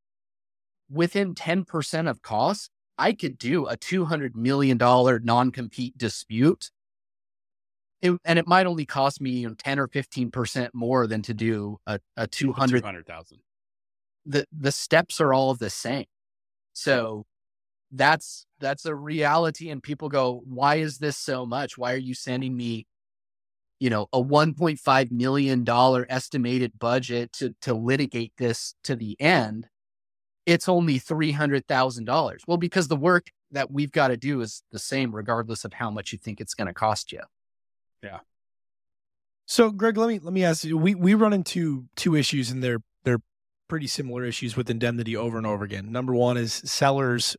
within 10% of costs, I could do a $200 million non-compete dispute. And it might only cost me 10 or 15% more than to do a 200,000. The steps are all the same. So that's a reality. And people go, why is this so much? Why are you sending me, a $1.5 million estimated budget to litigate this to the end? It's only $300,000. Well, because the work that we've got to do is the same, regardless of how much you think it's going to cost you. Yeah. So, Greg, let me ask you. We run into two issues, and they're pretty similar issues with indemnity over and over again. Number one is sellers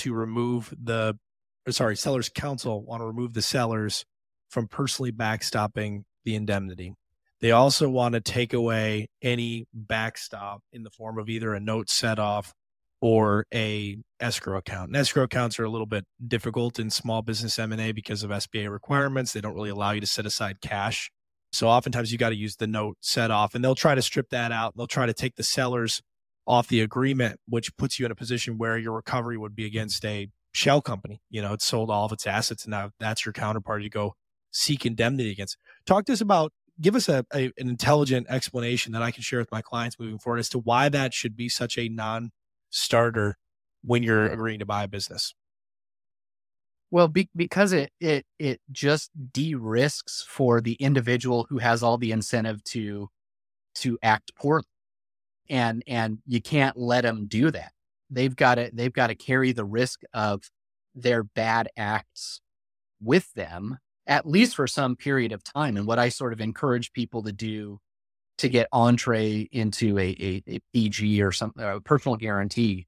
counsel want to remove the sellers from personally backstopping the indemnity. They also want to take away any backstop in the form of either a note set off or a escrow account. And escrow accounts are a little bit difficult in small business M&A because of SBA requirements. They don't really allow you to set aside cash. So oftentimes you got to use the note set off, and they'll try to strip that out. They'll try to take the sellers off the agreement, which puts you in a position where your recovery would be against a shell company. It's sold all of its assets, and now that's your counterparty to go seek indemnity against. Talk to us about, give us an intelligent explanation that I can share with my clients moving forward as to why that should be such a non-starter when you're agreeing to buy a business. Well, because it just de-risks for the individual who has all the incentive to act poorly, and you can't let them do that. They've got to carry the risk of their bad acts with them, at least for some period of time. And what I sort of encourage people to do to get entree into a PG or something, a personal guarantee,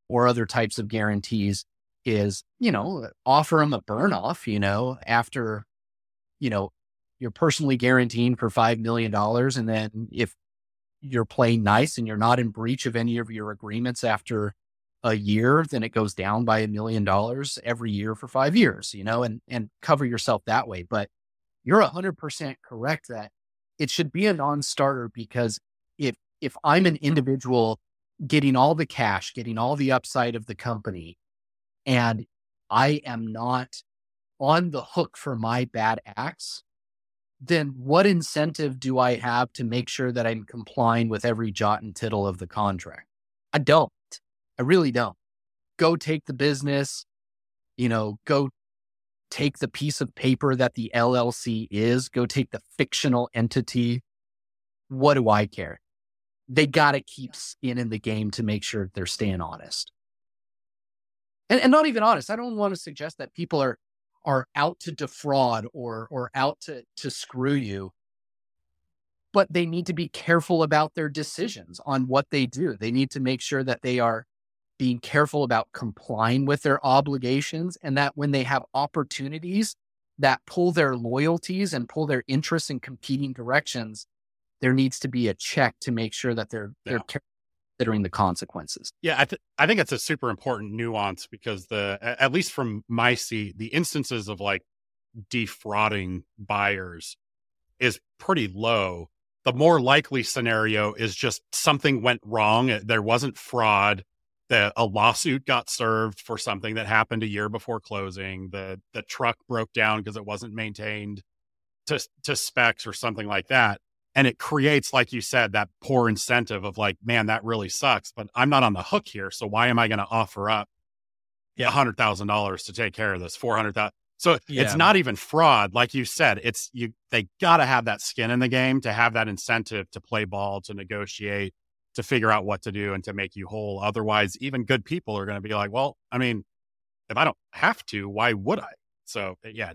or other types of guarantees is, offer them a burn off, after, you're personally guaranteeing for $5 million. And then if you're playing nice and you're not in breach of any of your agreements after a year, then it goes down by $1 million every year for 5 years, and cover yourself that way. But you're 100% correct that it should be a non-starter, because if I'm an individual getting all the cash, getting all the upside of the company, and I am not on the hook for my bad acts, then what incentive do I have to make sure that I'm complying with every jot and tittle of the contract? I don't. I really don't. Go take the business, go take the piece of paper that the LLC is, go take the fictional entity. What do I care? They got to keep skin in the game to make sure they're staying honest. And not even honest. I don't want to suggest that people are out to defraud or out to screw you, but they need to be careful about their decisions on what they do. They need to make sure that they are being careful about complying with their obligations, and that when they have opportunities that pull their loyalties and pull their interests in competing directions, there needs to be a check to make sure that they're considering the consequences. Yeah, I think it's a super important nuance, because at least from my seat, the instances of like defrauding buyers is pretty low. The more likely scenario is just something went wrong. There wasn't fraud. A lawsuit got served for something that happened a year before closing. The truck broke down because it wasn't maintained to specs or something like that. And it creates, like you said, that poor incentive of like, man, that really sucks, but I'm not on the hook here. So why am I going to offer up $100,000 to take care of this? $400,000. So it's not even fraud. Like you said, they got to have that skin in the game to have that incentive to play ball, to negotiate, to figure out what to do and to make you whole. Otherwise, even good people are going to be like, well, I mean, if I don't have to, why would I? So yeah,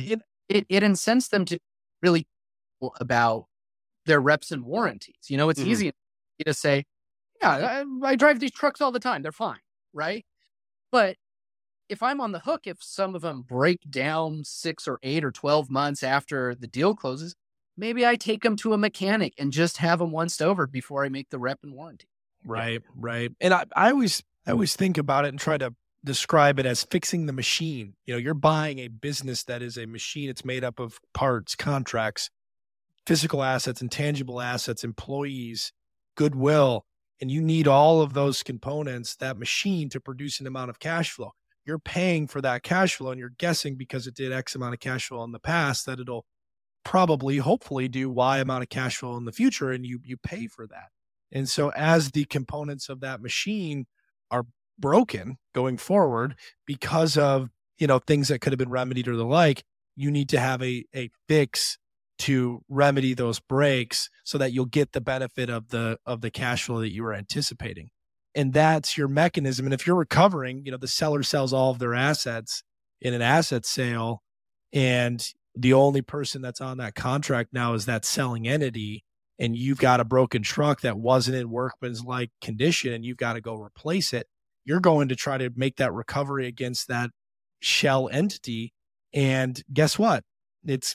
it incents them to really about their reps and warranties. It's easy to say, yeah, I drive these trucks all the time. They're fine. Right. But if I'm on the hook, if some of them break down 6 or 8 or 12 months after the deal closes, maybe I take them to a mechanic and just have them once over before I make the rep and warranty. Right. And I always think about it and try to describe it as fixing the machine. You're buying a business that is a machine. It's made up of parts, contracts, physical assets, intangible assets, employees, goodwill, and you need all of those components, that machine, to produce an amount of cash flow. You're paying for that cash flow, and you're guessing because it did X amount of cash flow in the past that it'll probably, hopefully, do Y amount of cash flow in the future, and you pay for that. And so as the components of that machine are broken going forward because of, things that could have been remedied or the like, you need to have a fix to remedy those breaks so that you'll get the benefit of the cash flow that you were anticipating. And that's your mechanism. And if you're recovering, the seller sells all of their assets in an asset sale, and the only person that's on that contract now is that selling entity, and you've got a broken truck that wasn't in workman's-like condition and you've got to go replace it, you're going to try to make that recovery against that shell entity. And guess what? It's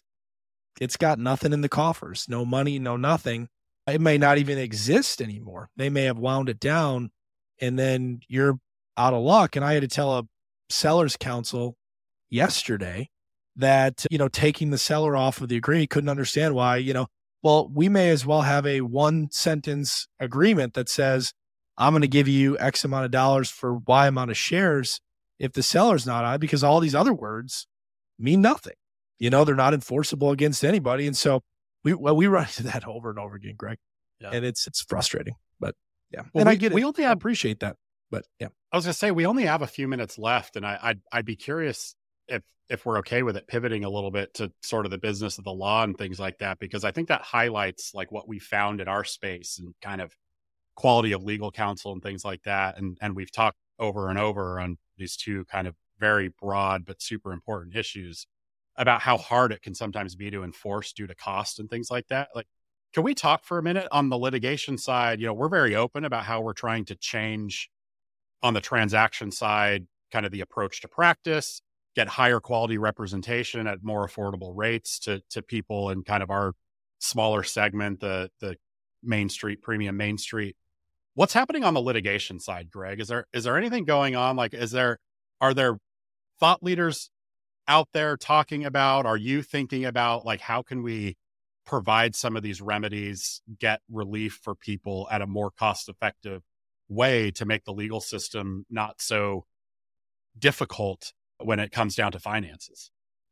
got nothing in the coffers, no money, no nothing. It may not even exist anymore. They may have wound it down, and then you're out of luck. And I had to tell a seller's counsel yesterday that, taking the seller off of the agreement, couldn't understand why, well, we may as well have a 1-sentence agreement that says, I'm going to give you X amount of dollars for Y amount of shares if the seller's not on, because all these other words mean nothing. They're not enforceable against anybody. And so we run into that over and over again, Greg. Yeah. And it's frustrating, but yeah. Well, and I get it. I appreciate that, but yeah. I was going to say, we only have a few minutes left, and I'd be curious if we're okay with it pivoting a little bit to sort of the business of the law and things like that, because I think that highlights like what we found in our space and kind of quality of legal counsel and things like that. And we've talked over and over on these two kind of very broad but super important issues about how hard it can sometimes be to enforce due to cost and things like that. Like, can we talk for a minute on the litigation side? We're very open about how we're trying to change on the transaction side, kind of the approach to practice, get higher quality representation at more affordable rates to people in kind of our smaller segment, the Main Street, premium Main Street. What's happening on the litigation side, Greg? Is there anything going on? Like, are there thought leaders out there talking about, are you thinking about, like, how can we provide some of these remedies, get relief for people at a more cost-effective way to make the legal system not so difficult when it comes down to finances?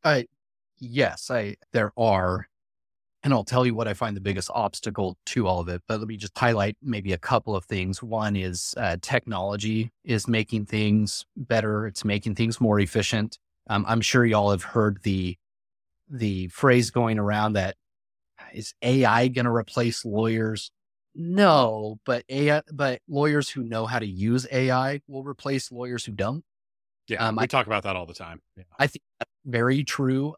Yes, there are. And I'll tell you what I find the biggest obstacle to all of it, but let me just highlight maybe a couple of things. One is technology is making things better. It's making things more efficient. I'm sure y'all have heard the phrase going around that, is AI going to replace lawyers? No, but lawyers who know how to use AI will replace lawyers who don't. Yeah, we talk about that all the time. Yeah. I think that's very true.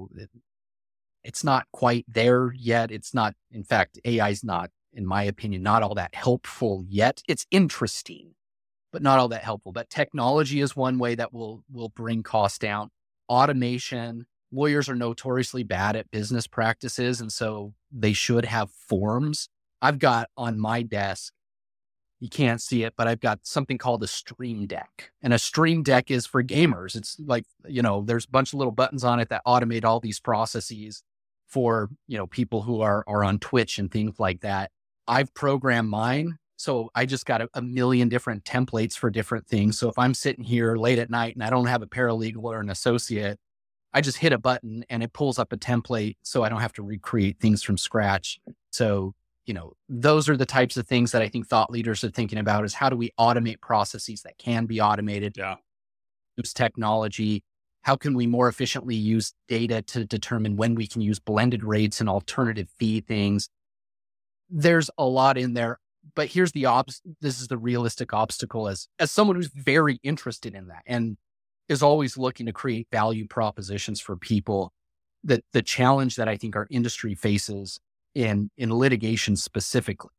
It's not quite there yet. It's not, in fact, AI's not, in my opinion, not all that helpful yet. It's interesting, but not all that helpful. But technology is one way that will bring costs down. Automation. Lawyers are notoriously bad at business practices, and so they should have forms. I've got on my desk, you can't see it, but I've got something called a Stream Deck. And a Stream Deck is for gamers. It's like, there's a bunch of little buttons on it that automate all these processes for, people who are on Twitch and things like that. I've programmed mine. So I just got a million different templates for different things. So if I'm sitting here late at night and I don't have a paralegal or an associate, I just hit a button and it pulls up a template so I don't have to recreate things from scratch. So, those are the types of things that I think thought leaders are thinking about, is how do we automate processes that can be automated? Yeah. Use technology. How can we more efficiently use data to determine when we can use blended rates and alternative fee things? There's a lot in there, but here's this is the realistic obstacle as someone who's very interested in that and is always looking to create value propositions for people. That the challenge that I think our industry faces in litigation specifically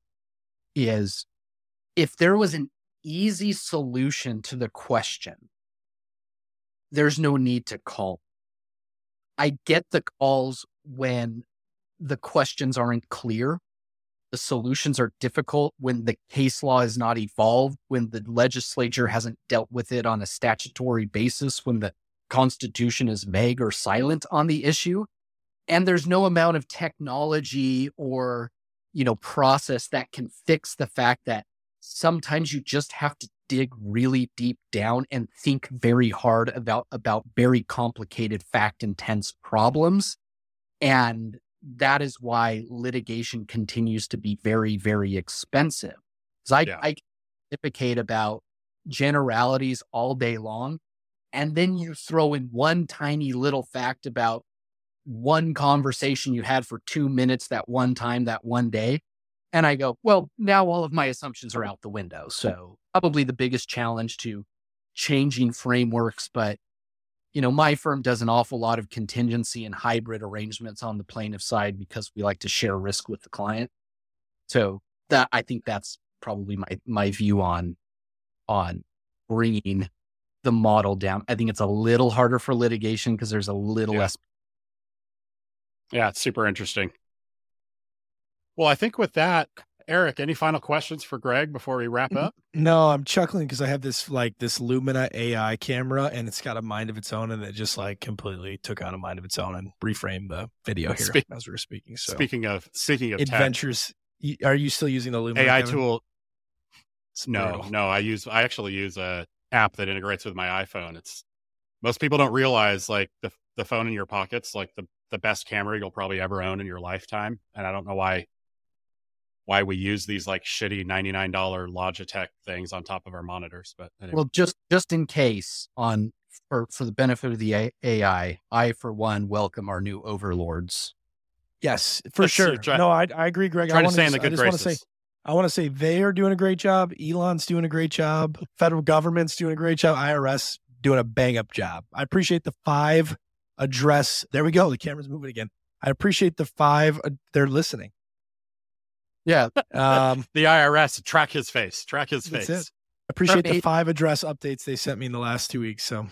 is, if there was an easy solution to the question, there's no need to call. I get the calls when the questions aren't clear, the solutions are difficult, when the case law is not evolved, when the legislature hasn't dealt with it on a statutory basis, when the Constitution is vague or silent on the issue. And there's no amount of technology or, process that can fix the fact that sometimes you just have to dig really deep down and think very hard about very complicated, fact-intense problems. And that is why litigation continues to be very, very expensive. Because I pontificate about generalities all day long, and then you throw in one tiny little fact about one conversation you had for 2 minutes that one time, that one day. And I go, well, now all of my assumptions are out the window. So probably the biggest challenge to changing frameworks. But, my firm does an awful lot of contingency and hybrid arrangements on the plaintiff side because we like to share risk with the client. So I think that's probably my view on bringing the model down. I think it's a little harder for litigation because there's a little less. Yeah, it's super interesting. Well, I think with that, Eric, any final questions for Greg before we wrap up? No, I'm chuckling because I have this Lumina AI camera and it's got a mind of its own, and it just completely took on a mind of its own and reframed the video here as we were speaking. So speaking of adventures, are you still using the Lumina AI Kevin? tool? No, I actually use a app that integrates with my iPhone. Most people don't realize the phone in your pocket's the best camera you'll probably ever own in your lifetime. And I don't know why we use these shitty $99 Logitech things on top of our monitors. But anyway. Well, just in case, for the benefit of the AI, I for one welcome our new overlords. Yes, for sure. No, I agree, Greg. Trying to stay in the good graces. I want to say they are doing a great job. Elon's doing a great job. Federal government's doing a great job. IRS doing a bang up job. I appreciate the 5 address. There we go. The camera's moving again. I appreciate the 5. They're listening. Yeah. The IRS, track his face. That's it. Appreciate the 5 address updates they sent me in the last 2 weeks. So,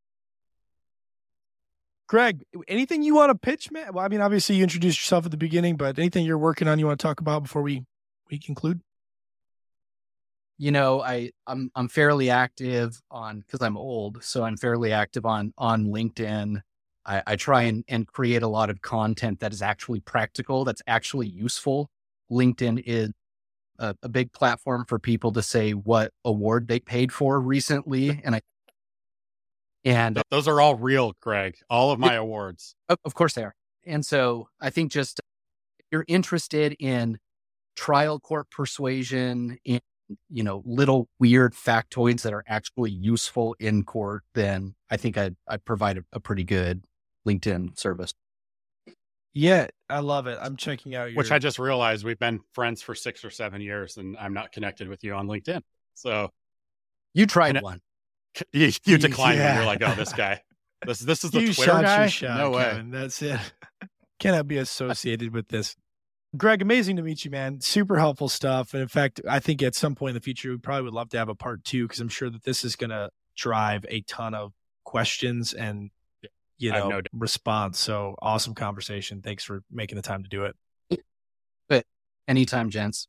Greg, anything you want to pitch, man? Well, I mean, obviously you introduced yourself at the beginning, but anything you're working on you want to talk about before we conclude? You know, I'm fairly active because I'm old, so I'm fairly active on LinkedIn. I try and create a lot of content that is actually practical, that's actually useful. LinkedIn is a big platform for people to say what award they paid for recently. And those are all real, Greg, all of my awards. Of course they are. And so I think just if you're interested in trial court persuasion, in, little weird factoids that are actually useful in court, then I think I provide a pretty good LinkedIn service. Yeah, I love it. I'm checking out Which I just realized we've been friends for 6 or 7 years and I'm not connected with you on LinkedIn. So you tried one. You declined when you're like, oh, this guy. This is the you Twitter shot guy? Your shot, no way. Kevin. That's it. Cannot be associated with this. Greg, amazing to meet you, man. Super helpful stuff. And in fact, I think at some point in the future, we probably would love to have a part 2 because I'm sure that this is going to drive a ton of questions and response. So awesome conversation. Thanks for making the time to do it. But anytime, gents.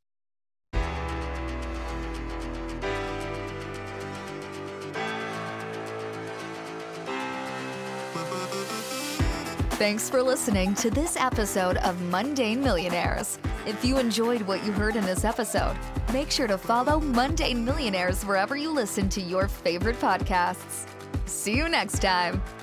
Thanks for listening to this episode of Mundane Millionaires. If you enjoyed what you heard in this episode, make sure to follow Mundane Millionaires wherever you listen to your favorite podcasts. See you next time.